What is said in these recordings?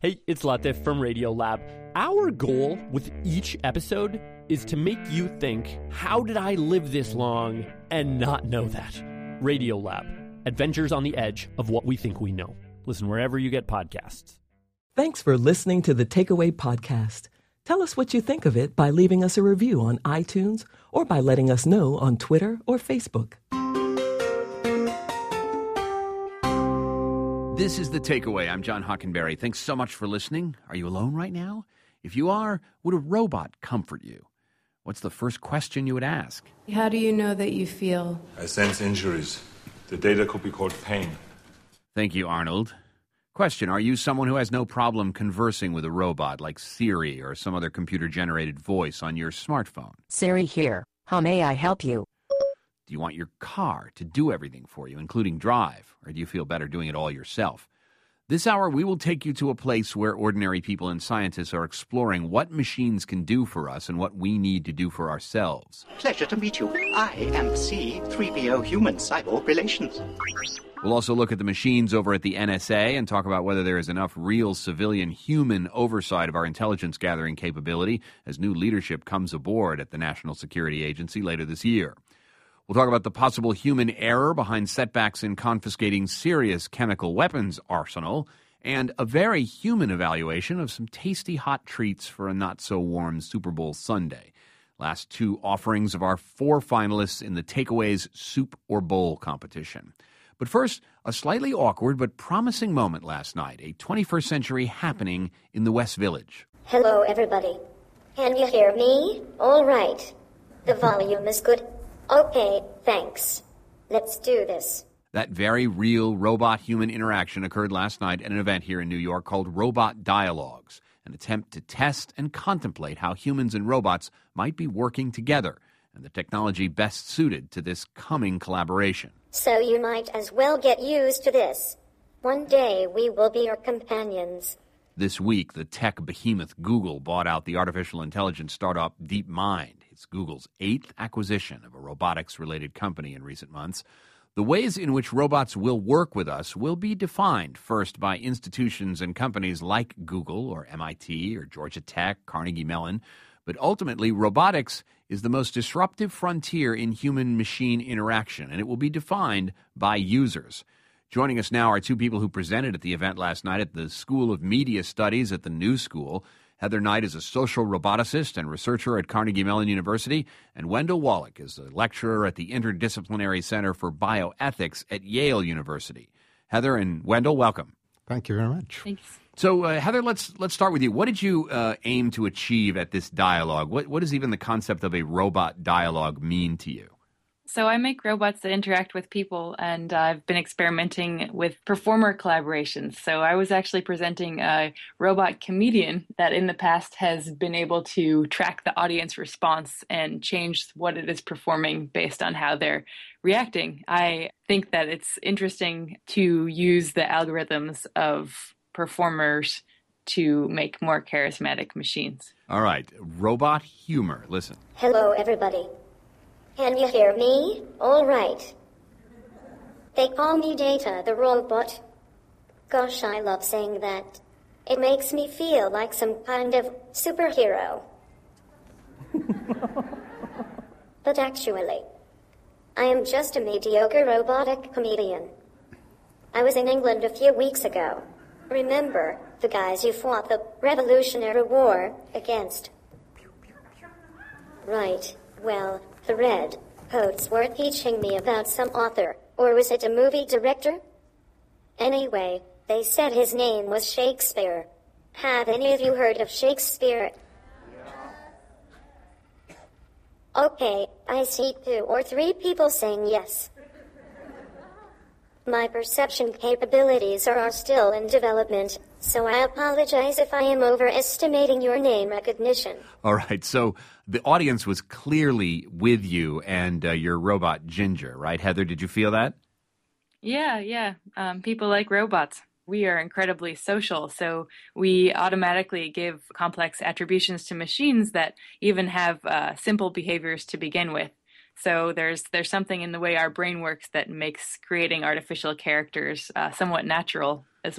Hey, it's Latif from Radiolab. Our goal with each episode is to make you think, how did I live this long and not know that? Radiolab, adventures on the edge of what we think we know. Listen wherever you get podcasts. Thanks for listening to the Takeaway Podcast. Tell us what you think of it by leaving us a review on iTunes or by letting us know on Twitter or Facebook. This is The Takeaway. I'm John Hockenberry. Thanks so much for listening. Are you alone right now? If you are, would a robot comfort you? What's the first question you would ask? How do you know that you feel? I sense injuries. The data could be called pain. Thank you, Arnold. Question, are you someone who has no problem conversing with a robot like Siri or some other computer-generated voice on your smartphone? Siri here. How may I help you? Do you want your car to do everything for you, including drive, or do you feel better doing it all yourself? This hour, we will take you to a place where ordinary people and scientists are exploring what machines can do for us and what we need to do for ourselves. Pleasure to meet you. I am C-3PO Human-Cyborg Relations. We'll also look at the machines over at the NSA and talk about whether there is enough real civilian human oversight of our intelligence gathering capability as new leadership comes aboard at the National Security Agency later this year. We'll talk about the possible human error behind setbacks in confiscating Syria's chemical weapons arsenal and a very human evaluation of some tasty hot treats for a not-so-warm Super Bowl Sunday. Last two offerings of our four finalists in the Takeaways Soup or Bowl competition. But first, a slightly awkward but promising moment last night, a 21st century happening in the West Village. Hello, everybody. Can you hear me? All right. The volume is good. Okay, thanks. Let's do this. That very real robot-human interaction occurred last night at an event here in New York called Robot Dialogues, an attempt to test and contemplate how humans and robots might be working together and the technology best suited to this coming collaboration. So you might as well get used to this. One day we will be your companions. This week, the tech behemoth Google bought out the artificial intelligence startup DeepMind. It's Google's 8th acquisition of a robotics-related company in recent months. The ways in which robots will work with us will be defined first by institutions and companies like Google or MIT or Georgia Tech, Carnegie Mellon. But ultimately, robotics is the most disruptive frontier in human-machine interaction, and it will be defined by users. Joining us now are two people who presented at the event last night at the School of Media Studies at the New School. Heather Knight is a social roboticist and researcher at Carnegie Mellon University, and Wendell Wallach is a lecturer at the Interdisciplinary Center for Bioethics at Yale University. Heather and Wendell, welcome. Thank you very much. Thanks. So, Heather, let's start with you. What did you aim to achieve at this dialogue? What does even the concept of a robot dialogue mean to you? So I make robots that interact with people, and I've been experimenting with performer collaborations. So I was actually presenting a robot comedian that in the past has been able to track the audience response and change what it is performing based on how they're reacting. I think that it's interesting to use the algorithms of performers to make more charismatic machines. All right, robot humor. Listen. Hello, everybody. Can you hear me? All right. They call me Data the robot. Gosh, I love saying that. It makes me feel like some kind of superhero. But actually, I am just a mediocre robotic comedian. I was in England a few weeks ago. Remember the guys you fought the Revolutionary War against? Right, well, the red coats were teaching me about some author, or was it a movie director? Anyway, they said his name was Shakespeare. Have any of you heard of Shakespeare? Okay, I see 2 or 3 people saying yes. My perception capabilities are still in development, so I apologize if I am overestimating your name recognition. All right, so the audience was clearly with you and your robot Ginger, right? Heather, did you feel that? Yeah. People like robots. We are incredibly social, so we automatically give complex attributions to machines that even have simple behaviors to begin with. So there's something in the way our brain works that makes creating artificial characters somewhat natural as well.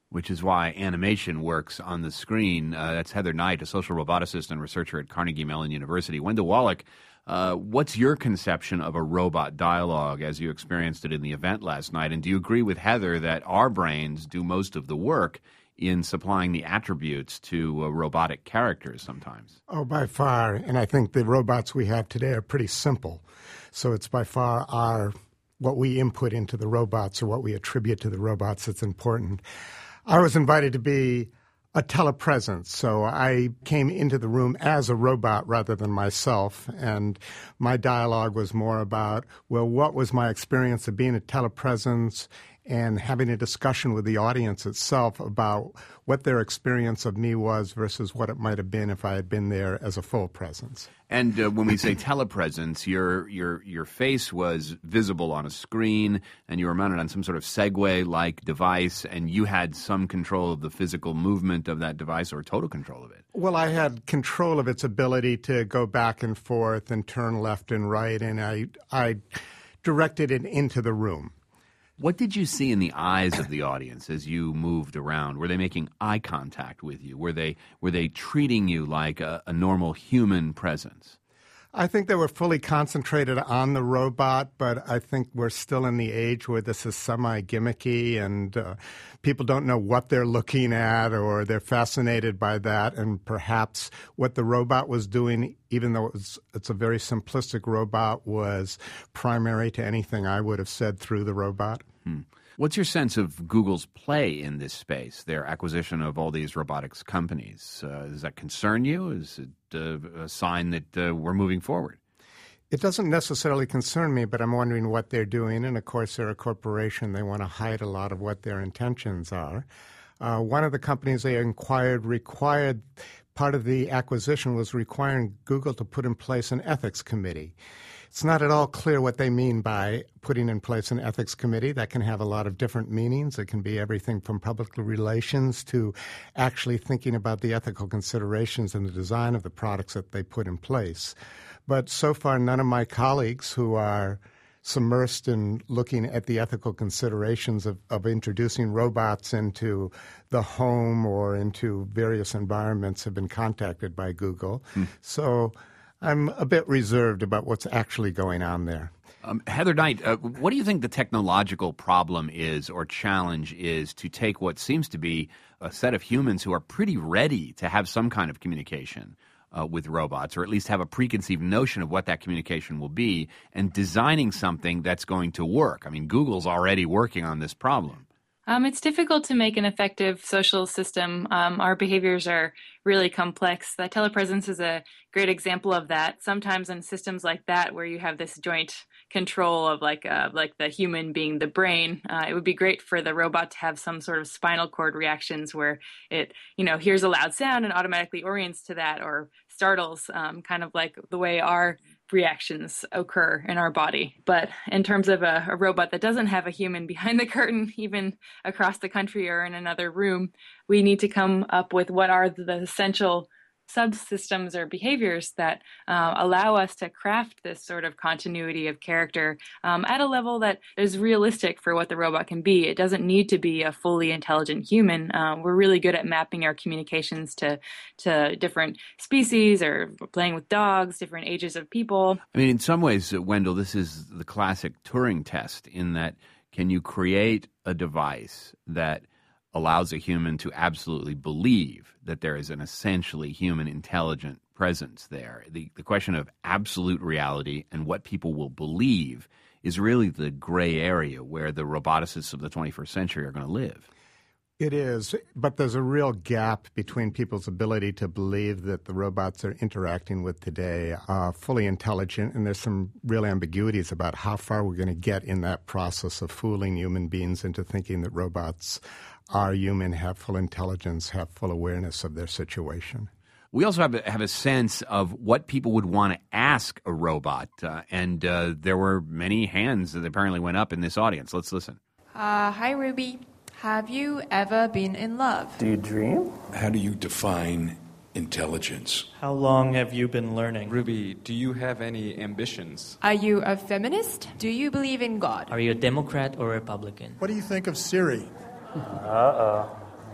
which is why animation works on the screen. That's Heather Knight, a social roboticist and researcher at Carnegie Mellon University. Wendell Wallach, what's your conception of a robot dialogue as you experienced it in the event last night? And do you agree with Heather that our brains do most of the work in supplying the attributes to robotic characters sometimes? Oh, by far. And I think the robots we have today are pretty simple. So it's by far what we input into the robots or what we attribute to the robots that's important. I was invited to be a telepresence, so I came into the room as a robot rather than myself, and my dialogue was more about, well, what was my experience of being a telepresence and having a discussion with the audience itself about what their experience of me was versus what it might have been if I had been there as a full presence. And when we say telepresence, your face was visible on a screen, and you were mounted on some sort of Segway-like device, and you had some control of the physical movement of that device, or total control of it. Well, I had control of its ability to go back and forth and turn left and right, and I directed it into the room. What did you see in the eyes of the audience as you moved around? Were they making eye contact with you? Were they treating you like a normal human presence? I think they were fully concentrated on the robot, but I think we're still in the age where this is semi-gimmicky and people don't know what they're looking at, or they're fascinated by that, and perhaps what the robot was doing, even though it's a very simplistic robot, was primary to anything I would have said through the robot. What's your sense of Google's play in this space, their acquisition of all these robotics companies? Does that concern you? Is it a sign that we're moving forward? It doesn't necessarily concern me, but I'm wondering what they're doing. And, of course, they're a corporation. They want to hide a lot of what their intentions are. One of the companies they required part of the acquisition was requiring Google to put in place an ethics committee. It's not at all clear what they mean by putting in place an ethics committee. That can have a lot of different meanings. It can be everything from public relations to actually thinking about the ethical considerations and the design of the products that they put in place. But so far, none of my colleagues who are submersed in looking at the ethical considerations of introducing robots into the home or into various environments have been contacted by Google. So I'm a bit reserved about what's actually going on there. Heather Knight, what do you think the technological problem is or challenge is to take what seems to be a set of humans who are pretty ready to have some kind of communication with robots, or at least have a preconceived notion of what that communication will be, and designing something that's going to work? I mean, Google's already working on this problem. It's difficult to make an effective social system. Our behaviors are really complex. The telepresence is a great example of that. Sometimes in systems like that, where you have this joint control of like the human being the brain, it would be great for the robot to have some sort of spinal cord reactions where it, hears a loud sound and automatically orients to that, or startles, kind of like the way our reactions occur in our body. But in terms of a robot that doesn't have a human behind the curtain, even across the country or in another room, we need to come up with what are the essential subsystems or behaviors that allow us to craft this sort of continuity of character at a level that is realistic for what the robot can be. It doesn't need to be a fully intelligent human. We're really good at mapping our communications to different species, or playing with dogs, different ages of people. I mean, in some ways, Wendell, this is the classic Turing test, in that can you create a device that allows a human to absolutely believe that there is an essentially human intelligent presence there. The question of absolute reality and what people will believe is really the gray area where the roboticists of the 21st century are going to live. It is, but there's a real gap between people's ability to believe that the robots they're interacting with today are fully intelligent, and there's some real ambiguities about how far we're going to get in that process of fooling human beings into thinking that robots are human, have full intelligence, have full awareness of their situation. We also have a sense of what people would want to ask a robot, and there were many hands that apparently went up in this audience. Let's listen. Hi, Ruby. Have you ever been in love? Do you dream? How do you define intelligence? How long have you been learning? Ruby, do you have any ambitions? Are you a feminist? Do you believe in God? Are you a Democrat or Republican? What do you think of Siri? Uh-oh.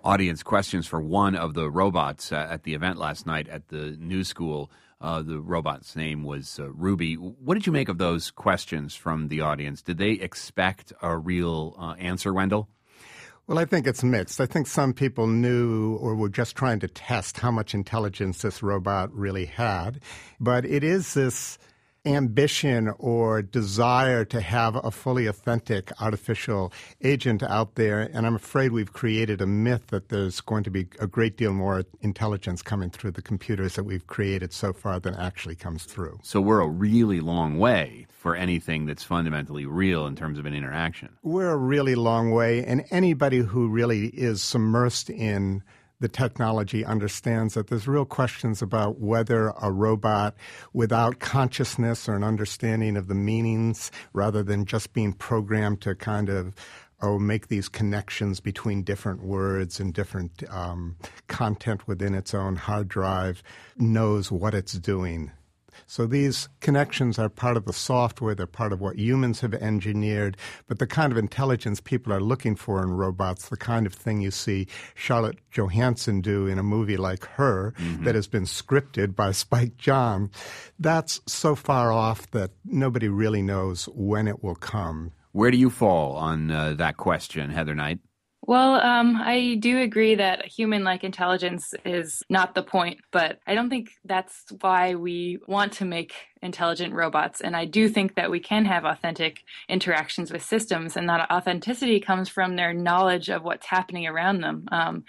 audience questions for one of the robots at the event last night at the New School. The robot's name was Ruby. What did you make of those questions from the audience? Did they expect a real answer, Wendell? Well, I think it's mixed. I think some people knew or were just trying to test how much intelligence this robot really had. But it is this ambition or desire to have a fully authentic artificial agent out there, and I'm afraid we've created a myth that there's going to be a great deal more intelligence coming through the computers that we've created so far than actually comes through. So we're a really long way for anything that's fundamentally real in terms of an interaction. We're a really long way, and anybody who really is submersed in the technology understands that there's real questions about whether a robot without consciousness or an understanding of the meanings, rather than just being programmed to kind of make these connections between different words and different content within its own hard drive, knows what it's doing. So these connections are part of the software, they're part of what humans have engineered, but the kind of intelligence people are looking for in robots, the kind of thing you see Scarlett Johansson do in a movie like Her that has been scripted by Spike Jonze, that's so far off that nobody really knows when it will come. Where do you fall on that question, Heather Knight? Well, I do agree that human-like intelligence is not the point, but I don't think that's why we want to make intelligent robots. And I do think that we can have authentic interactions with systems, and that authenticity comes from their knowledge of what's happening around them.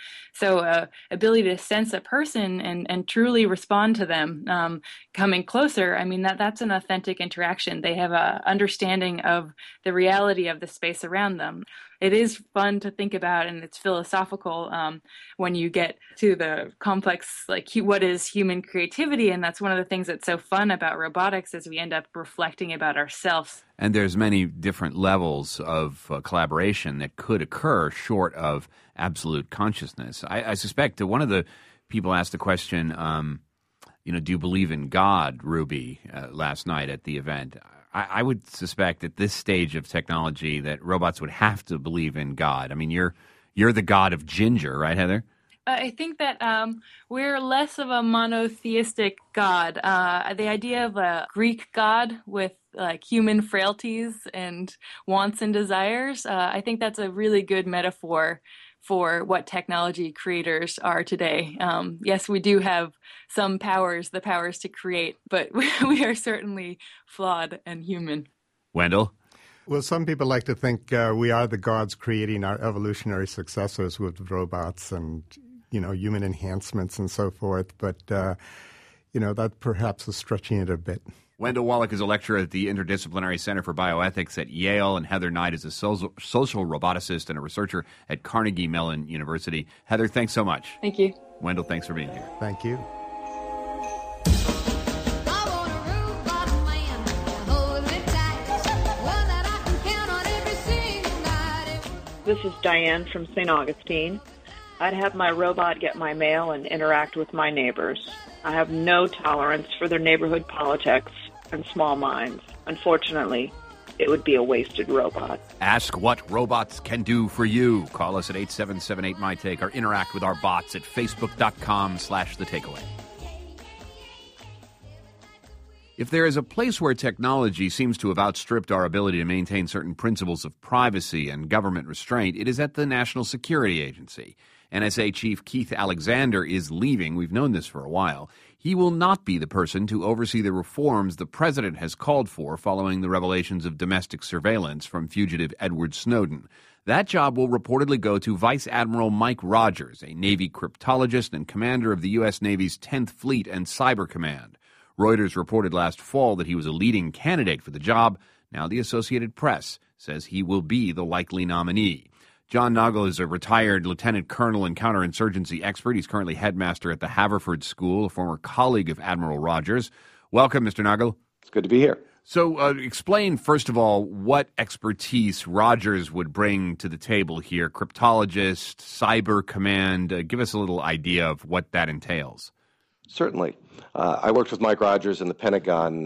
So ability to sense a person and truly respond to them coming closer, I mean, that's an authentic interaction. They have an understanding of the reality of the space around them. It is fun to think about, and it's philosophical when you get to the complex, like what is human creativity, and that's one of the things that's so fun about robotics is we end up reflecting about ourselves. And there's many different levels of collaboration that could occur short of absolute consciousness. I suspect that one of the people asked the question, do you believe in God, Ruby, last night at the event? I would suspect at this stage of technology that robots would have to believe in God. I mean, you're the god of ginger, right, Heather? I think that we're less of a monotheistic God. The idea of a Greek God with like human frailties and wants and desires, I think that's a really good metaphor for what technology creators are today. Yes, we do have some powers, the powers to create, but we are certainly flawed and human. Wendell? Well, some people like to think we are the gods creating our evolutionary successors with robots and, human enhancements and so forth. But, that perhaps is stretching it a bit. Wendell Wallach is a lecturer at the Interdisciplinary Center for Bioethics at Yale, and Heather Knight is a social roboticist and a researcher at Carnegie Mellon University. Heather, thanks so much. Thank you. Wendell, thanks for being here. Thank you. This is Diane from St. Augustine. I'd have my robot get my mail and interact with my neighbors. I have no tolerance for their neighborhood politics and small minds. Unfortunately, it would be a wasted robot. Ask what robots can do for you. Call us at 877-8MyTake or interact with our bots at facebook.com/thetakeaway. If there is a place where technology seems to have outstripped our ability to maintain certain principles of privacy and government restraint, it is at the National Security Agency. NSA Chief Keith Alexander is leaving. We've known this for a while. He will not be the person to oversee the reforms the president has called for following the revelations of domestic surveillance from fugitive Edward Snowden. That job will reportedly go to Vice Admiral Mike Rogers, a Navy cryptologist and commander of the U.S. Navy's 10th Fleet and Cyber Command. Reuters reported last fall that he was a leading candidate for the job. Now the Associated Press says he will be the likely nominee. John Nagel is a retired lieutenant colonel and counterinsurgency expert. He's currently headmaster at the Haverford School, a former colleague of Admiral Rogers. Welcome, Mr. Nagel. It's good to be here. So explain, first of all, what expertise Rogers would bring to the table here. Cryptologist, cyber command. Give us a little idea of what that entails. Certainly. I worked with Mike Rogers in the Pentagon,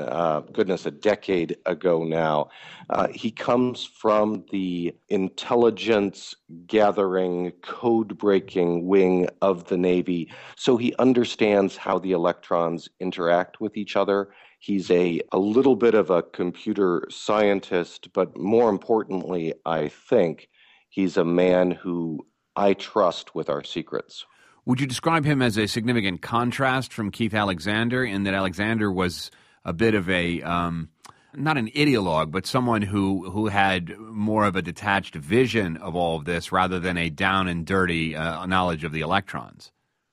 a decade ago now. He comes from the intelligence gathering, code breaking wing of the Navy, so he understands how the electrons interact with each other. He's a little bit of a computer scientist, but more importantly, I think he's a man who I trust with our secrets. Would you describe him as a significant contrast from Keith Alexander in that Alexander was a bit of a, not an ideologue, but someone who had more of a detached vision of all of this rather than a down and dirty knowledge of the electrons?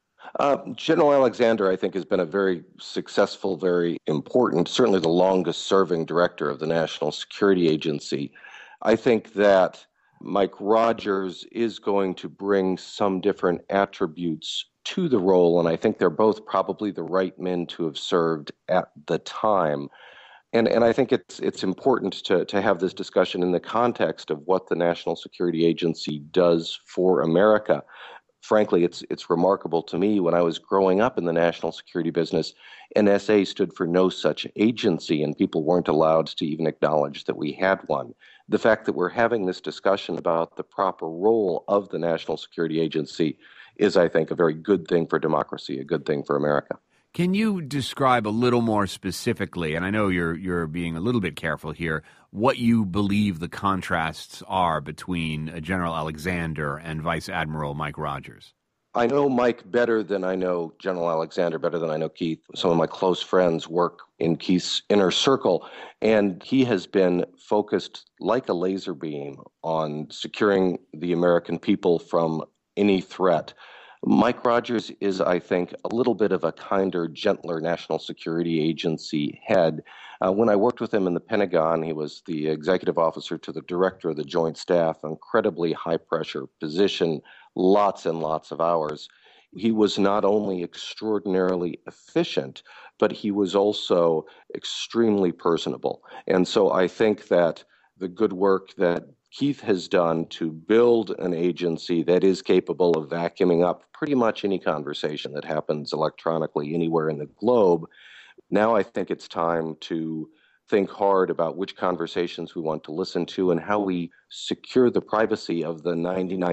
General Alexander, I think, has been a very successful, very important, certainly the longest serving director of the National Security Agency. I think that Mike Rogers is going to bring some different attributes to the role, and I think they're both probably the right men to have served at the time. And I think it's important to have this discussion in the context of what the National Security Agency does for America. Frankly, it's remarkable to me. When I was growing up in the national security business, NSA stood for no such agency, and people weren't allowed to even acknowledge that we had one. The fact that we're having this discussion about the proper role of the National Security Agency is, I think, a very good thing for democracy, a good thing for America. Can you describe a little more specifically, and I know you're being a little bit careful here, what you believe the contrasts are between General Alexander and Vice Admiral Mike Rogers? I know Mike better than I know General Alexander, better than I know Keith. Some of my close friends work in Keith's inner circle, and he has been focused like a laser beam on securing the American people from any threat. Mike Rogers is, I think, a little bit of a kinder, gentler National Security Agency head. When I worked with him in the Pentagon, he was the executive officer to the director of the Joint Staff, incredibly high-pressure position, lots and lots of hours. He was not only extraordinarily efficient, but he was also extremely personable. And so I think that the good work that Keith has done to build an agency that is capable of vacuuming up pretty much any conversation that happens electronically anywhere in the globe. Now I think it's time to think hard about which conversations we want to listen to and how we secure the privacy of the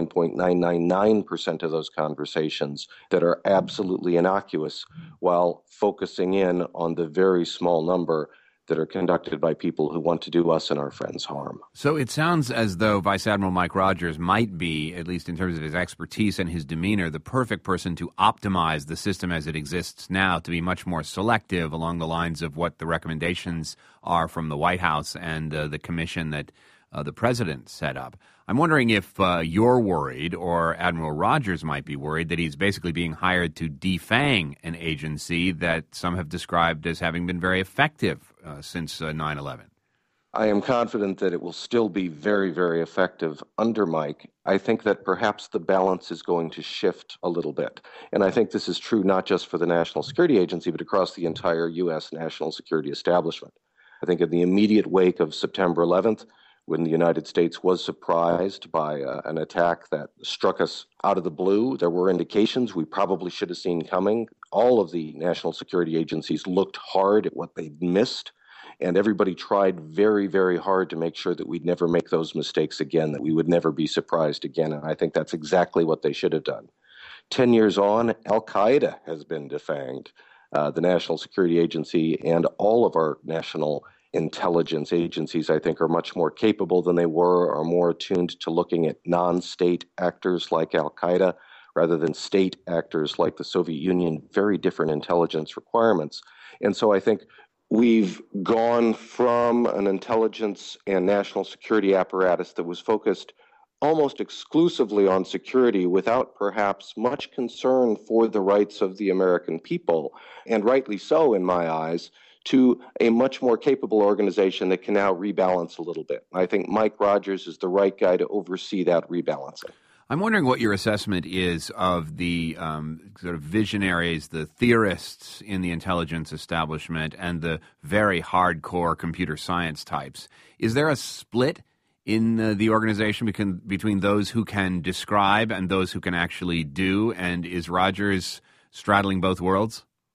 99.999% of those conversations that are absolutely innocuous, while focusing in on the very small number that are conducted by people who want to do us and our friends harm. So it sounds as though Vice Admiral Mike Rogers might be, at least in terms of his expertise and his demeanor, the perfect person to optimize the system as it exists now, to be much more selective along the lines of what the recommendations are from the White House and the commission that the president set up. I'm wondering if you're worried, or Admiral Rogers might be worried, that he's basically being hired to defang an agency that some have described as having been very effective since 9/11. I am confident that it will still be very, very effective under Mike. I think that perhaps the balance is going to shift a little bit. And I think this is true not just for the National Security Agency, but across the entire U.S. national security establishment. I think in the immediate wake of September 11th, when the United States was surprised by an attack that struck us out of the blue, there were indications we probably should have seen coming. All of the national security agencies looked hard at what they'd missed, and everybody tried very, very hard to make sure that we'd never make those mistakes again, that we would never be surprised again, and I think that's exactly what they should have done. 10 years on, Al-Qaeda has been defanged. The National Security Agency and all of our national intelligence agencies, I think, are much more capable than they were, are more attuned to looking at non-state actors like Al-Qaeda rather than state actors like the Soviet Union, very different intelligence requirements. And so I think we've gone from an intelligence and national security apparatus that was focused almost exclusively on security without perhaps much concern for the rights of the American people, and rightly so in my eyes, to a much more capable organization that can now rebalance a little bit. I think Mike Rogers is the right guy to oversee that rebalancing. I'm wondering what your assessment is of the sort of visionaries, the theorists in the intelligence establishment, and the very hardcore computer science types. Is there a split in the organization between those who can describe and those who can actually do? And is Rogers straddling both worlds?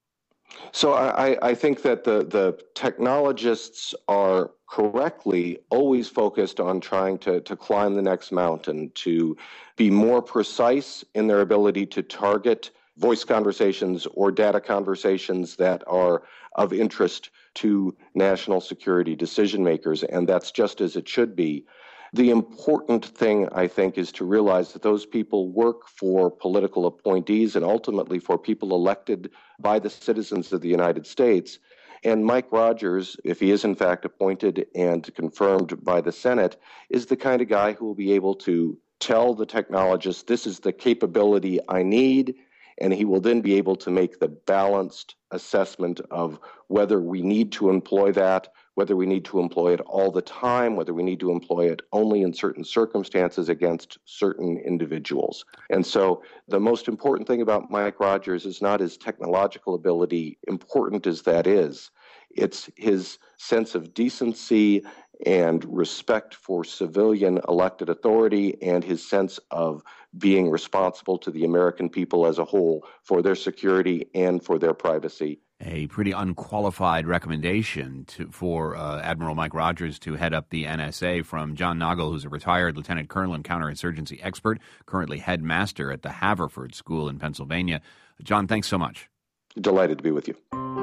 So I think that the technologists are correctly always focused on trying to climb the next mountain, to be more precise in their ability to target voice conversations or data conversations that are of interest to national security decision makers, and that's just as it should be. The important thing, I think, is to realize that those people work for political appointees and ultimately for people elected by the citizens of the United States. And Mike Rogers, if he is in fact appointed and confirmed by the Senate, is the kind of guy who will be able to tell the technologists, this is the capability I need, and he will then be able to make the balanced assessment of whether we need to employ that, whether we need to employ it all the time, whether we need to employ it only in certain circumstances against certain individuals. And so the most important thing about Mike Rogers is not his technological ability, important as that is. It's his sense of decency and respect for civilian elected authority and his sense of being responsible to the American people as a whole for their security and for their privacy. A pretty unqualified recommendation for Admiral Mike Rogers to head up the NSA from John Nagel, who's a retired lieutenant colonel and counterinsurgency expert, currently headmaster at the Haverford School in Pennsylvania. John, thanks so much. Delighted to be with you.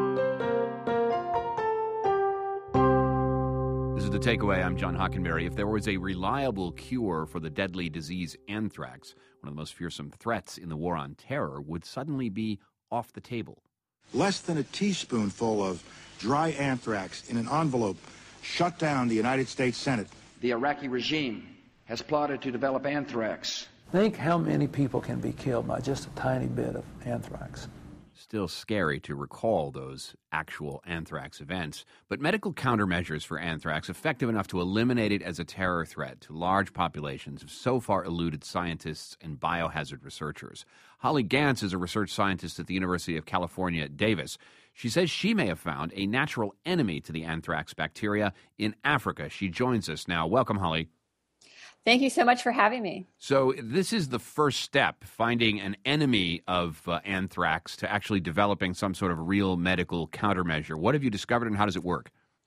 This is The Takeaway. I'm John Hockenberry. If there was a reliable cure for the deadly disease anthrax, one of the most fearsome threats in the war on terror would suddenly be off the table. Less than a teaspoonful of dry anthrax in an envelope shut down the United States Senate. The Iraqi regime has plotted to develop anthrax. Think how many people can be killed by just a tiny bit of anthrax. Still scary to recall those actual anthrax events, but medical countermeasures for anthrax effective enough to eliminate it as a terror threat to large populations have so far eluded scientists and biohazard researchers. Holly Gantz is a research scientist at the University of California at Davis. She says she may have found a natural enemy to the anthrax bacteria in Africa. She joins us now. Welcome, Holly. Thank you so much for having me. So this is the first step, finding an enemy of anthrax to actually developing some sort of real medical countermeasure. What have you discovered and how does it work?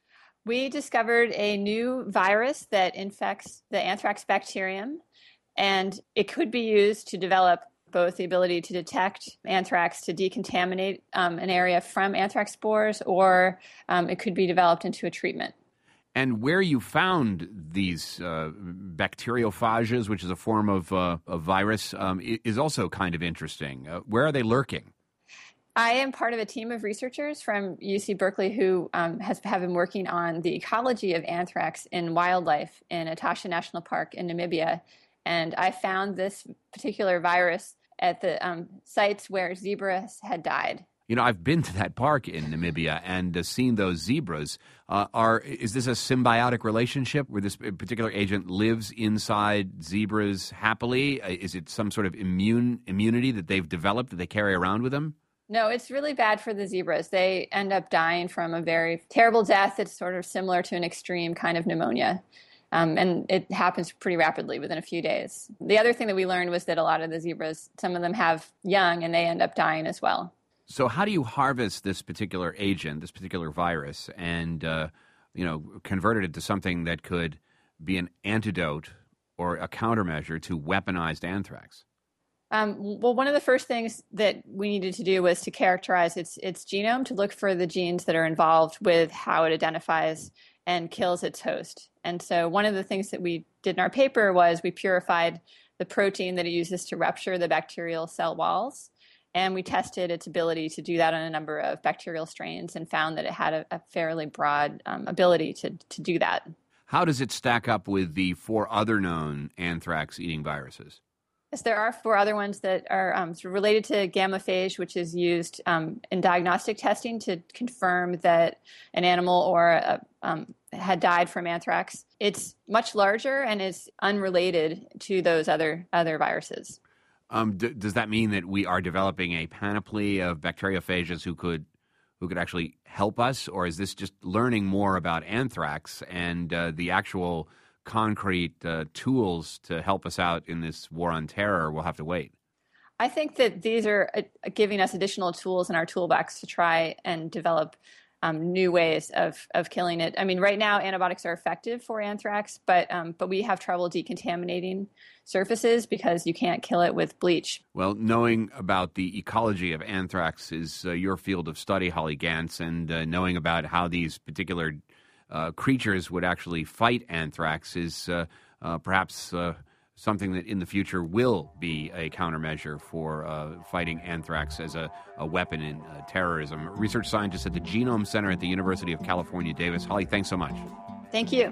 We discovered a new virus that infects the anthrax bacterium, and it could be used to develop both the ability to detect anthrax, to decontaminate an area from anthrax spores, or it could be developed into a treatment. And where you found these bacteriophages, which is a form of a virus, is also kind of interesting. Where are they lurking? I am part of a team of researchers from UC Berkeley who have been working on the ecology of anthrax in wildlife in Etosha National Park in Namibia. And I found this particular virus at the sites where zebras had died. You know, I've been to that park in Namibia and seen those zebras. Is this a symbiotic relationship where this particular agent lives inside zebras happily? Is it some sort of immunity that they've developed that they carry around with them? No, it's really bad for the zebras. They end up dying from a very terrible death that's sort of similar to an extreme kind of pneumonia. And it happens pretty rapidly within a few days. The other thing that we learned was that a lot of the zebras, some of them have young and they end up dying as well. So how do you harvest this particular agent, this particular virus, and convert it into something that could be an antidote or a countermeasure to weaponized anthrax? Well, one of the first things that we needed to do was to characterize its genome, to look for the genes that are involved with how it identifies and kills its host. And so one of the things that we did in our paper was we purified the protein that it uses to rupture the bacterial cell walls. And we tested its ability to do that on a number of bacterial strains and found that it had a fairly broad ability to do that. How does it stack up with the 4 other known anthrax-eating viruses? Yes, there are 4 other ones that are sort of related to gammaphage, which is used in diagnostic testing to confirm that an animal or had died from anthrax. It's much larger and is unrelated to those other viruses. Does that mean that we are developing a panoply of bacteriophages who could actually help us, or is this just learning more about anthrax and the actual concrete tools to help us out in this war on terror? We'll have to wait. I think that these are giving us additional tools in our toolbox to try and develop new ways of killing it. I mean, right now antibiotics are effective for anthrax, but we have trouble decontaminating surfaces because you can't kill it with bleach. Well, knowing about the ecology of anthrax is your field of study, Holly Gantz, and knowing about how these particular creatures would actually fight anthrax is perhaps something that in the future will be a countermeasure for fighting anthrax as a weapon in terrorism. Research scientist at the Genome Center at the University of California, Davis. Holly, thanks so much. Thank you.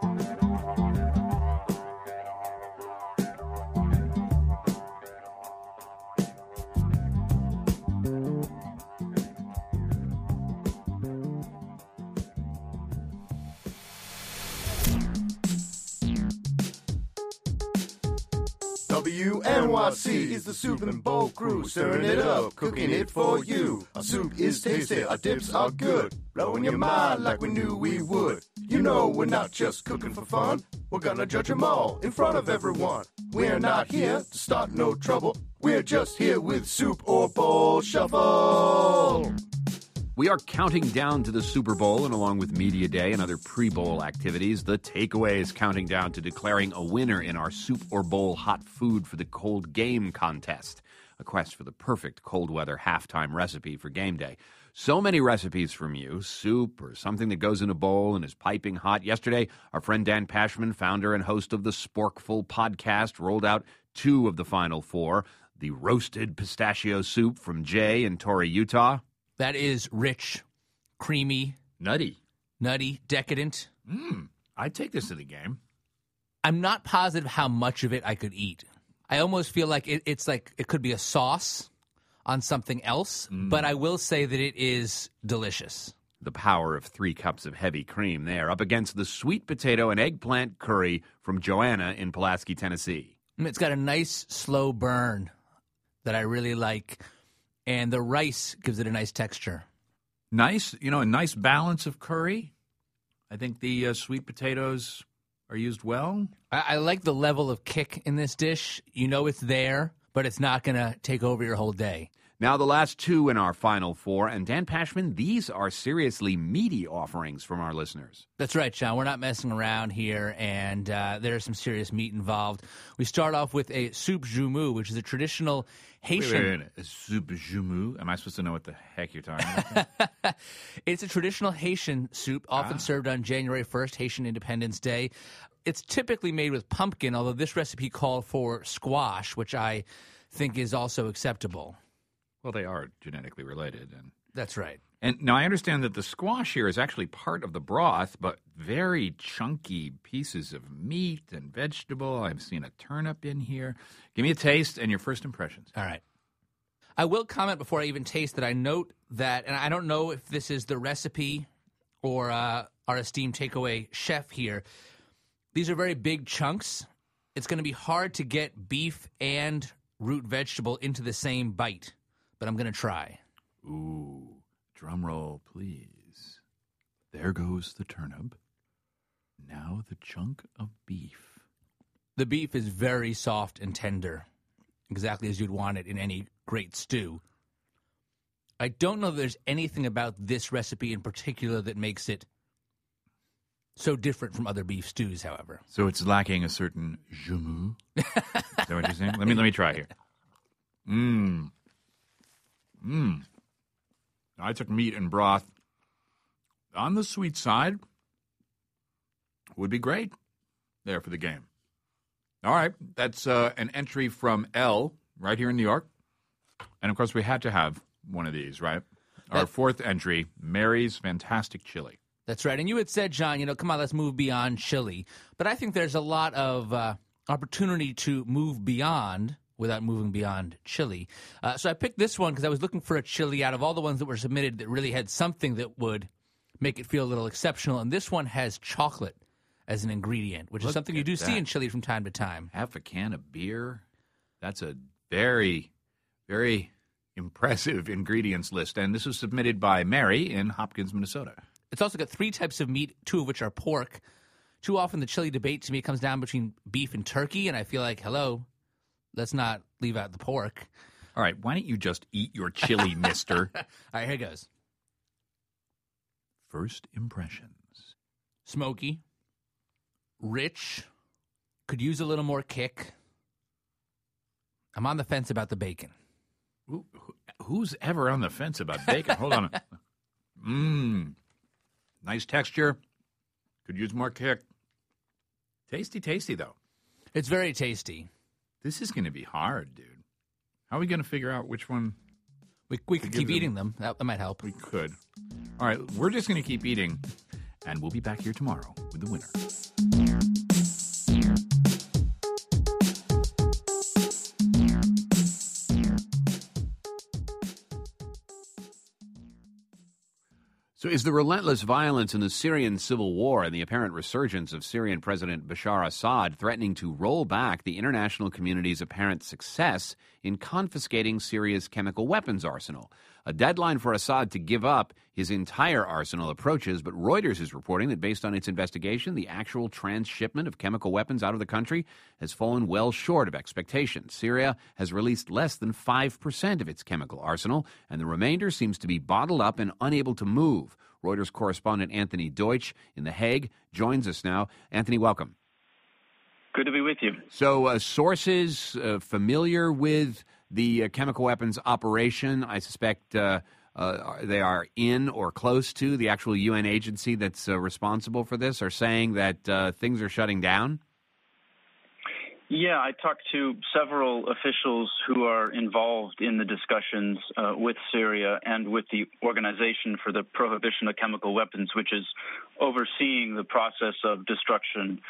WNYC is the Soup and Bowl crew, stirring it up, cooking it for you. Our soup is tasty, our dips are good, blowing your mind like we knew we would. You know we're not just cooking for fun, we're gonna judge them all in front of everyone. We're not here to start no trouble, we're just here with Soup or Bowl Shuffle. We are counting down to the Super Bowl, and along with Media Day and other pre-bowl activities, the Takeaway is counting down to declaring a winner in our Soup or Bowl Hot Food for the Cold Game contest, a quest for the perfect cold weather halftime recipe for game day. So many recipes from you, soup or something that goes in a bowl and is piping hot. Yesterday, our friend Dan Pashman, founder and host of the Sporkful podcast, rolled out 2 of the final 4. The roasted pistachio soup from Jay in Torrey, Utah. That is rich, creamy, nutty, decadent. I'd take this to the game. I'm not positive how much of it I could eat. I almost feel like it's like it could be a sauce on something else, but I will say that it is delicious. The power of 3 cups of heavy cream there, up against the sweet potato and eggplant curry from Joanna in Pulaski, Tennessee. It's got a nice slow burn that I really like. And the rice gives it a nice texture. Nice, a nice balance of curry. I think the sweet potatoes are used well. I like the level of kick in this dish. You know it's there, but it's not going to take over your whole day. Now the last 2 in our final 4, and Dan Pashman, these are seriously meaty offerings from our listeners. That's right, John. We're not messing around here, and there's some serious meat involved. We start off with a soup joumou, which is a traditional Haitian... Wait. A soup joumou? Am I supposed to know what the heck you're talking about? It's a traditional Haitian soup, often served on January 1st, Haitian Independence Day. It's typically made with pumpkin, although this recipe called for squash, which I think is also acceptable. Well, they are genetically related. That's right. And now I understand that the squash here is actually part of the broth, but very chunky pieces of meat and vegetable. I've seen a turnip in here. Give me a taste and your first impressions. All right. I will comment before I even taste that I note that, and I don't know if this is the recipe or our esteemed takeaway chef here, these are very big chunks. It's going to be hard to get beef and root vegetable into the same bite. But I'm going to try. Ooh, drum roll, please. There goes the turnip. Now the chunk of beef. The beef is very soft and tender, exactly as you'd want it in any great stew. I don't know if there's anything about this recipe in particular that makes it so different from other beef stews, however. So it's lacking a certain joumou? Is that what you're saying? Let me try here. I took meat and broth on the sweet side. Would be great there for the game. All right, that's an entry from Elle right here in New York. And, of course, we had to have one of these, right? Our 4th entry, Mary's Fantastic Chili. That's right. And you had said, John, come on, let's move beyond chili. But I think there's a lot of opportunity to move beyond without moving beyond chili. So I picked this one because I was looking for a chili out of all the ones that were submitted that really had something that would make it feel a little exceptional. And this one has chocolate as an ingredient, which is something you do see in chili from time to time. Half a can of beer. That's a very, very impressive ingredients list. And this was submitted by Mary in Hopkins, Minnesota. It's also got 3 types of meat, 2 of which are pork. Too often the chili debate to me comes down between beef and turkey, and I feel like, hello, let's not leave out the pork. All right, why don't you just eat your chili, mister? All right, here goes. First impressions. Smoky. Rich. Could use a little more kick. I'm on the fence about the bacon. Who's ever on the fence about bacon? Hold on. Nice texture. Could use more kick. Tasty, though. It's very tasty. This is going to be hard, dude. How are we going to figure out which one? We could keep eating them. That might help. We could. All right, we're just going to keep eating, and we'll be back here tomorrow with the winner. So is the relentless violence in the Syrian civil war and the apparent resurgence of Syrian President Bashar Assad threatening to roll back the international community's apparent success in confiscating Syria's chemical weapons arsenal? A deadline for Assad to give up his entire arsenal approaches, but Reuters is reporting that based on its investigation, the actual transshipment of chemical weapons out of the country has fallen well short of expectations. Syria has released less than 5% of its chemical arsenal, and the remainder seems to be bottled up and unable to move. Reuters correspondent Anthony Deutsch in The Hague joins us now. Anthony, welcome. Good to be with you. So sources familiar with the chemical weapons operation, I suspect they are in or close to the actual UN agency that's responsible for this, are saying that things are shutting down? Yeah, I talked to several officials who are involved in the discussions with Syria and with the Organization for the Prohibition of Chemical Weapons, which is overseeing the process of destruction.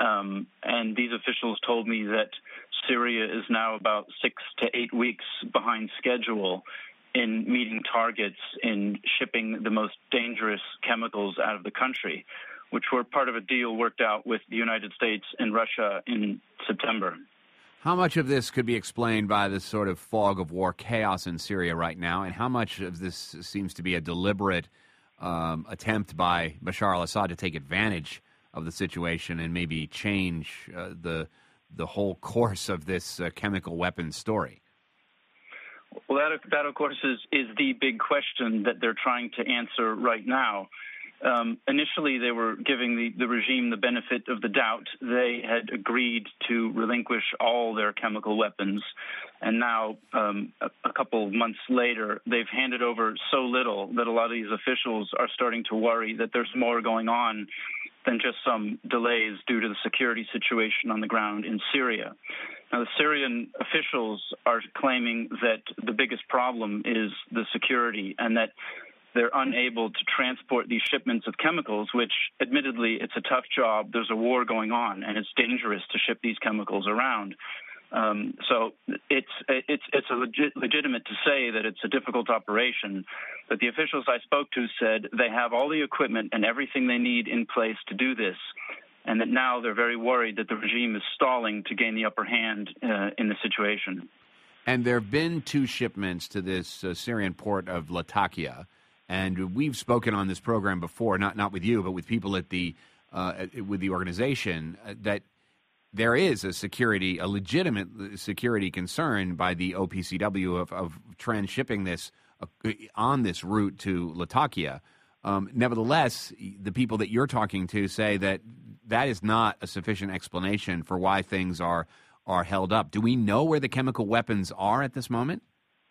And these officials told me that Syria is now about 6 to 8 weeks behind schedule in meeting targets in shipping the most dangerous chemicals out of the country, which were part of a deal worked out with the United States and Russia in September. How much of this could be explained by this sort of fog of war chaos in Syria right now, and how much of this seems to be a deliberate attempt by Bashar al-Assad to take advantage of the situation and maybe change the whole course of this chemical weapons story? Well, that of course, is the big question that they're trying to answer right now. Initially, they were giving the regime the benefit of the doubt. They had agreed to relinquish all their chemical weapons. And now, a couple of months later, they've handed over so little that a lot of these officials are starting to worry that there's more going on than just some delays due to the security situation on the ground in Syria. Now, the Syrian officials are claiming that the biggest problem is the security and that they're unable to transport these shipments of chemicals, which admittedly it's a tough job. There's a war going on, and it's dangerous to ship these chemicals around. So it's legitimate to say that it's a difficult operation. But the officials I spoke to said they have all the equipment and everything they need in place to do this, and that now they're very worried that the regime is stalling to gain the upper hand in the situation. And there have been 2 shipments to this Syrian port of Latakia. And we've spoken on this program before, not with you, but with people at the with the organization, that there is a legitimate security concern by the OPCW of transshipping this on this route to Latakia. Nevertheless, the people that you're talking to say that that is not a sufficient explanation for why things are held up. Do we know where the chemical weapons are at this moment?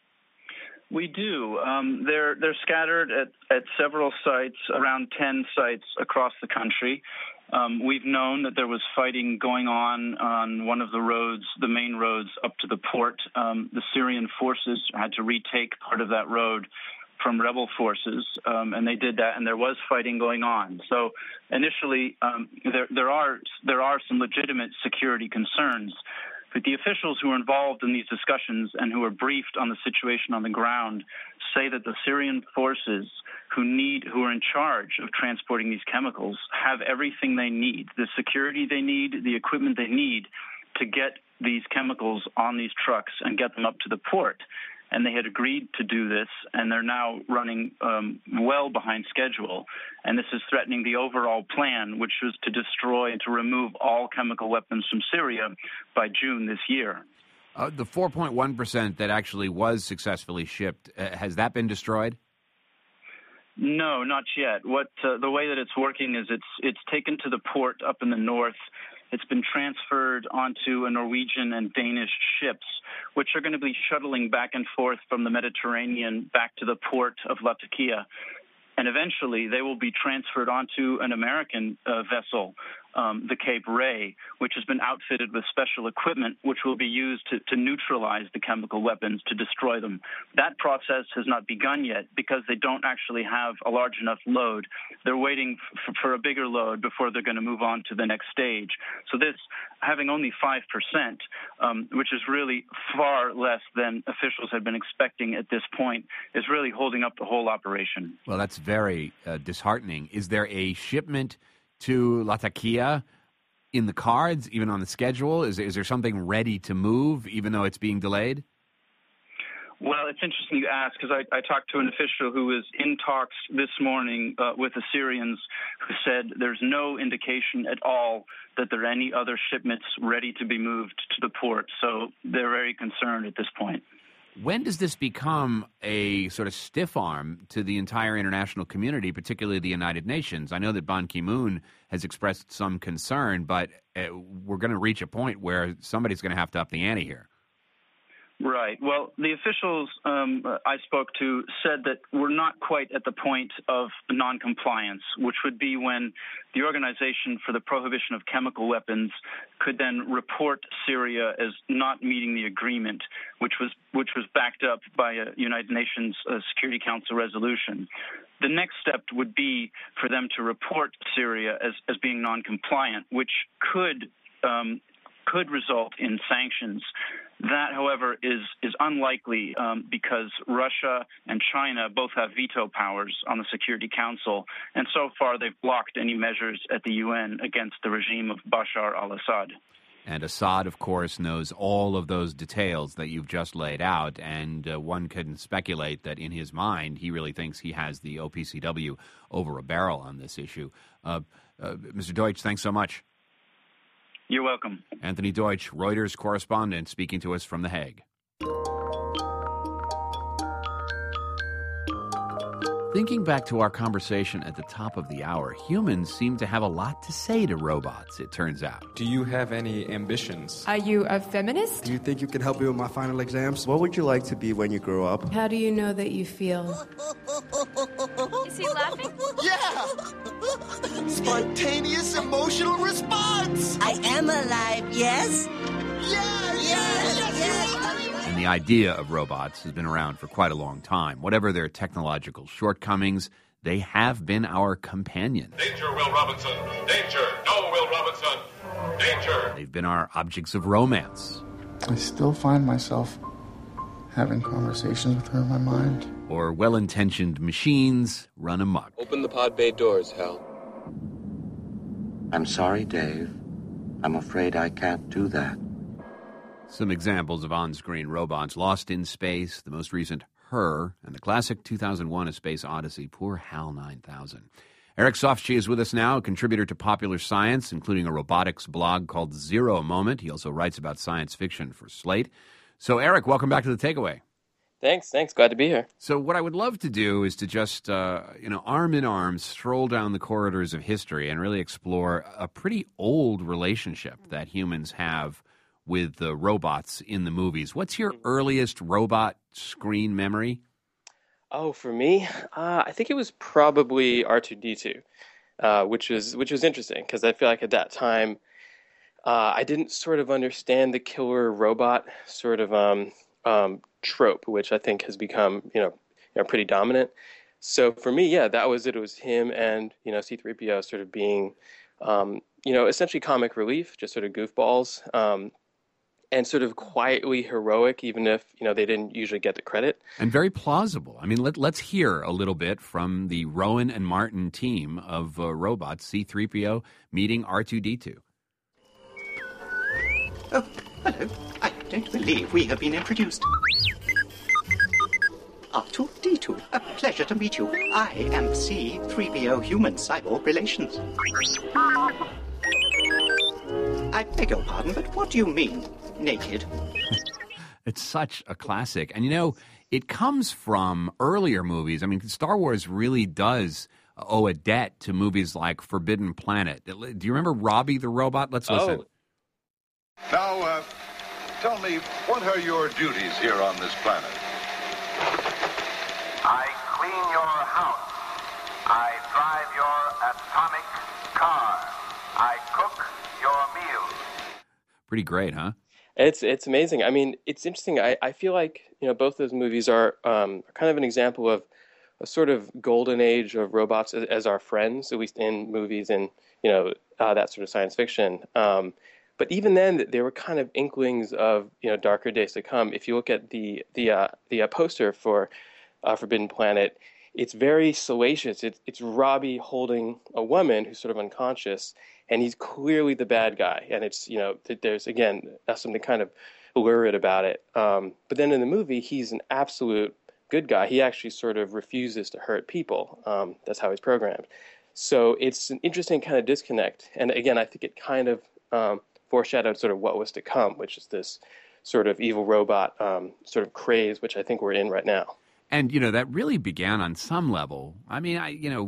We do. They're scattered at several sites, around 10 sites across the country. We've known that there was fighting going on one of the roads, the main roads up to the port. The Syrian forces had to retake part of that road from rebel forces, and they did that, and there was fighting going on. So initially, there are some legitimate security concerns. But the officials who are involved in these discussions and who are briefed on the situation on the ground say that the Syrian forces who are in charge of transporting these chemicals have everything they need, the security they need, the equipment they need to get these chemicals on these trucks and get them up to the port. And they had agreed to do this, and they're now running well behind schedule. And this is threatening the overall plan, which was to destroy and to remove all chemical weapons from Syria by June this year. The 4.1% that actually was successfully shipped, has that been destroyed? No, not yet. The way that it's working is it's taken to the port up in the north. It's been transferred onto a Norwegian and Danish ships, which are going to be shuttling back and forth from the Mediterranean back to the port of Latakia. And eventually they will be transferred onto an American vessel, the Cape Ray, which has been outfitted with special equipment which will be used to neutralize the chemical weapons, to destroy them. That process has not begun yet because they don't actually have a large enough load. They're waiting for a bigger load before they're going to move on to the next stage. So this, having only 5%, which is really far less than officials had been expecting at this point, is really holding up the whole operation. Well, that's very disheartening. Is there a shipment to Latakia in the cards, even on the schedule? Is there something ready to move, even though it's being delayed? Well, it's interesting you ask, because I talked to an official who was in talks this morning with the Syrians, who said there's no indication at all that there are any other shipments ready to be moved to the port. So they're very concerned at this point. When does this become a sort of stiff arm to the entire international community, particularly the United Nations? I know that Ban Ki-moon has expressed some concern, but we're going to reach a point where somebody's going to have to up the ante here. Right. Well, the officials I spoke to said that we're not quite at the point of noncompliance, which would be when the Organization for the Prohibition of Chemical Weapons could then report Syria as not meeting the agreement, which was backed up by a United Nations Security Council resolution. The next step would be for them to report Syria as being noncompliant, which could result in sanctions. That, however, is unlikely because Russia and China both have veto powers on the Security Council, and so far they've blocked any measures at the UN against the regime of Bashar al-Assad. And Assad, of course, knows all of those details that you've just laid out, and one can speculate that in his mind he really thinks he has the OPCW over a barrel on this issue. Mr. Deutsch, thanks so much. You're welcome. Anthony Deutsch, Reuters correspondent, speaking to us from The Hague. Thinking back to our conversation at the top of the hour, humans seem to have a lot to say to robots, it turns out. Do you have any ambitions? Are you a feminist? Do you think you can help me with my final exams? What would you like to be when you grow up? How do you know that you feel? Is he laughing? Yeah! Spontaneous emotional response! I am alive, yes? Yes! And the idea of robots has been around for quite a long time. Whatever their technological shortcomings, they have been our companions. Danger, Will Robinson! Danger! No, Will Robinson! Danger! They've been our objects of romance. I still find myself having conversations with her in my mind. Or well-intentioned machines run amok. Open the pod bay doors, Hal. I'm sorry, Dave. I'm afraid I can't do that. Some examples of on-screen robots: Lost in Space, the most recent Her, and the classic 2001 A Space Odyssey, poor HAL 9000. Eric Softsky is with us now, a contributor to Popular Science, including a robotics blog called Zero Moment. He also writes about science fiction for Slate. So, Eric, welcome back to The Takeaway. Thanks. Glad to be here. So what I would love to do is to just, arm in arm, stroll down the corridors of history and really explore a pretty old relationship that humans have with the robots in the movies. What's your earliest robot screen memory? Oh, for me, I think it was probably R2-D2, which was interesting because I feel like at that time I didn't sort of understand the killer robot sort of trope, which I think has become pretty dominant. So for me, yeah, that was it. It was him and C-3PO sort of being essentially comic relief, just sort of goofballs. And sort of quietly heroic, even if, they didn't usually get the credit. And very plausible. I mean, let's hear a little bit from the Rowan and Martin team of robots, C-3PO meeting R2-D2. Oh, hello. I don't believe we have been introduced. R2-D2, a pleasure to meet you. I am C-3PO Human Cyborg Relations. I beg your pardon, but what do you mean? naked. It's such a classic. And, you know, it comes from earlier movies. I mean, Star Wars really does owe a debt to movies like Forbidden Planet. Do you remember Robbie the Robot? Let's listen. Now, tell me, what are your duties here on this planet? I clean your house. I drive your atomic car. I cook your meals. Pretty great, huh? It's amazing. I mean, it's interesting. I feel like, you know, both those movies are kind of an example of a sort of golden age of robots as our friends, at least in movies and, you know, that sort of science fiction. But even then, there were kind of inklings of, you know, darker days to come. If you look at the poster for Forbidden Planet, it's very salacious. It's Robbie holding a woman who's sort of unconscious, and he's clearly the bad guy. And it's, you know, there's, again, something kind of lurid about it. But then in the movie, he's an absolute good guy. He actually sort of refuses to hurt people. That's how he's programmed. So it's an interesting kind of disconnect. And again, I think it kind of foreshadowed sort of what was to come, which is this sort of evil robot sort of craze, which I think we're in right now. And, you know, that really began on some level. I mean,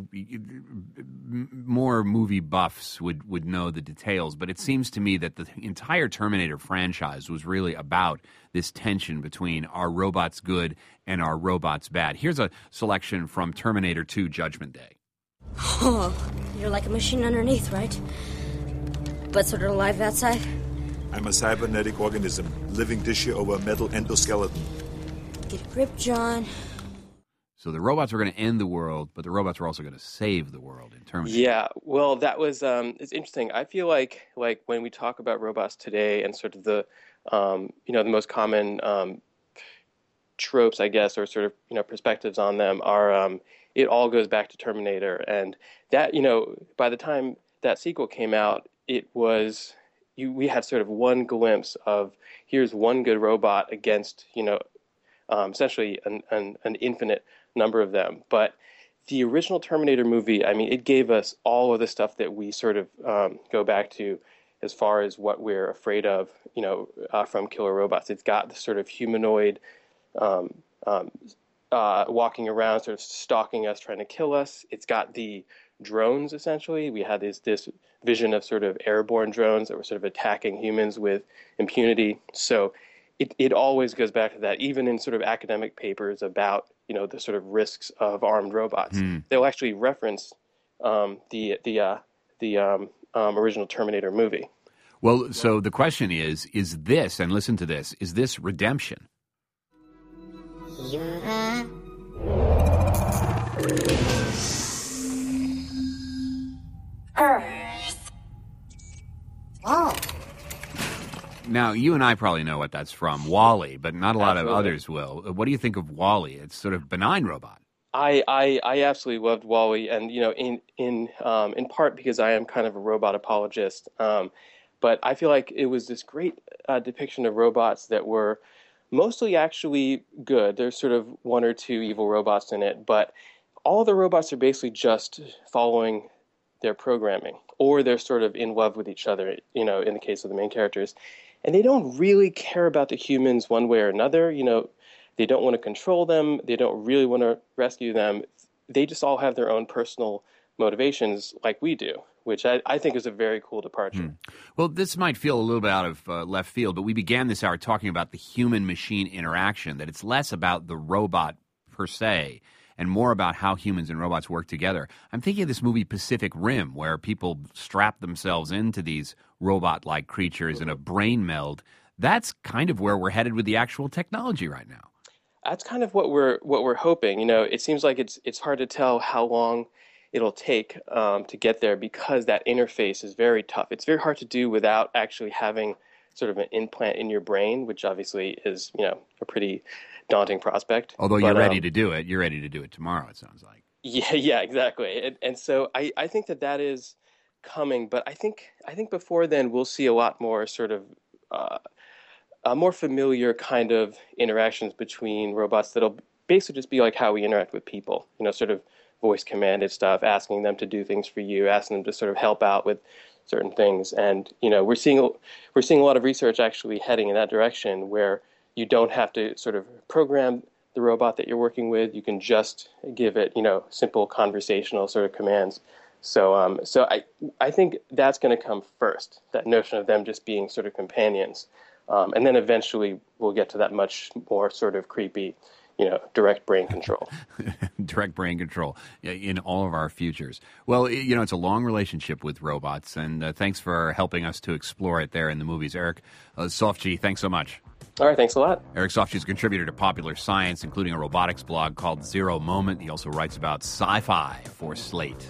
more movie buffs would know the details, but it seems to me that the entire Terminator franchise was really about this tension between our robots good and our robots bad. Here's a selection from Terminator 2 Judgment Day. Oh, you're like a machine underneath, right? But sort of alive outside? I'm a cybernetic organism, living tissue over a metal endoskeleton. Get a grip, John. So the robots were going to end the world, but the robots were also going to save the world in Terminator. Yeah, well, that was it's interesting. I feel like when we talk about robots today and sort of the the most common tropes, I guess, or sort of, you know, perspectives on them are it all goes back to Terminator, and that, you know, by the time that sequel came out, it was we had sort of one glimpse of here's one good robot against, you know, essentially an infinite number of them. But the original Terminator movie, I mean, it gave us all of the stuff that we sort of go back to as far as what we're afraid of, you know, from killer robots. It's got the sort of humanoid walking around, sort of stalking us, trying to kill us. It's got the drones, essentially. We had this vision of sort of airborne drones that were sort of attacking humans with impunity. So it always goes back to that, even in sort of academic papers about, you know, the sort of risks of armed robots. They'll actually reference the original Terminator movie. Well, so the question is this, and listen to this, is this redemption? Yeah. Earth. Oh. Now, you and I probably know what that's from, WALL-E, but not a lot of others will. What do you think of WALL-E? It's sort of benign robot. I absolutely loved WALL-E, and, you know, in part because I am kind of a robot apologist, but I feel like it was this great depiction of robots that were mostly actually good. There's sort of one or two evil robots in it, but all the robots are basically just following their programming, or they're sort of in love with each other, you know, in the case of the main characters. And they don't really care about the humans one way or another. You know, they don't want to control them. They don't really want to rescue them. They just all have their own personal motivations like we do, which I think is a very cool departure. Well, this might feel a little bit out of left field, but we began this hour talking about the human-machine interaction, that it's less about the robot per se and more about how humans and robots work together. I'm thinking of this movie Pacific Rim, where people strap themselves into these robot-like creatures in a brain meld. That's kind of where we're headed with the actual technology right now. That's kind of what we're hoping. You know, it seems like it's hard to tell how long it'll take to get there, because that interface is very tough. It's very hard to do without actually having sort of an implant in your brain, which obviously is, you know, a pretty daunting prospect. Although you're ready to do it. You're ready to do it tomorrow, it sounds like. Yeah, exactly. And so I think that is coming, but I think before then we'll see a lot more sort of more familiar kind of interactions between robots that'll basically just be like how we interact with people, you know, sort of voice commanded stuff, asking them to do things for you, asking them to sort of help out with certain things. And, we're seeing a lot of research actually heading in that direction, where you don't have to sort of program the robot that you're working with. You can just give it, simple conversational sort of commands. So I think that's going to come first, that notion of them just being sort of companions. And then eventually we'll get to that much more sort of creepy, direct brain control. Direct brain control in all of our futures. Well, it's a long relationship with robots, and thanks for helping us to explore it there in the movies. Eric Sofji, thanks so much. All right, thanks a lot. Eric Sofji is a contributor to Popular Science, including a robotics blog called Zero Moment. He also writes about sci-fi for Slate.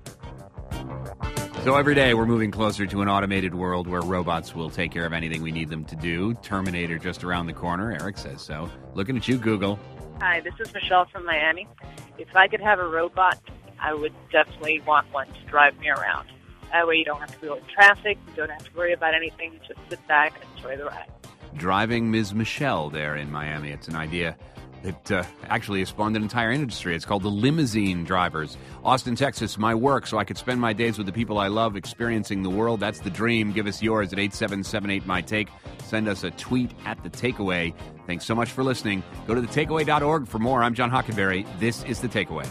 So every day we're moving closer to an automated world where robots will take care of anything we need them to do. Terminator just around the corner, Eric says so. Looking at you, Google. Hi, this is Michelle from Miami. If I could have a robot, I would definitely want one to drive me around. That way you don't have to go in traffic, you don't have to worry about anything, just sit back and enjoy the ride. Driving Ms. Michelle there in Miami. It's an idea that actually has spawned an entire industry. It's called the limousine drivers. Austin, Texas, my work, so I could spend my days with the people I love experiencing the world. That's the dream. Give us yours at 877-8-MY-TAKE. Send us a tweet at The Takeaway. Thanks so much for listening. Go to thetakeaway.org for more. I'm John Hockenberry. This is The Takeaway.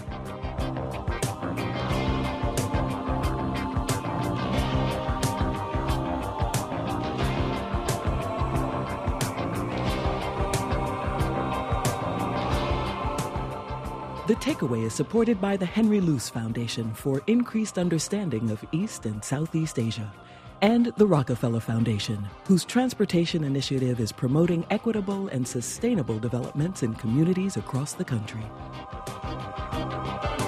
The Takeaway is supported by the Henry Luce Foundation for increased understanding of East and Southeast Asia, and the Rockefeller Foundation, whose transportation initiative is promoting equitable and sustainable developments in communities across the country.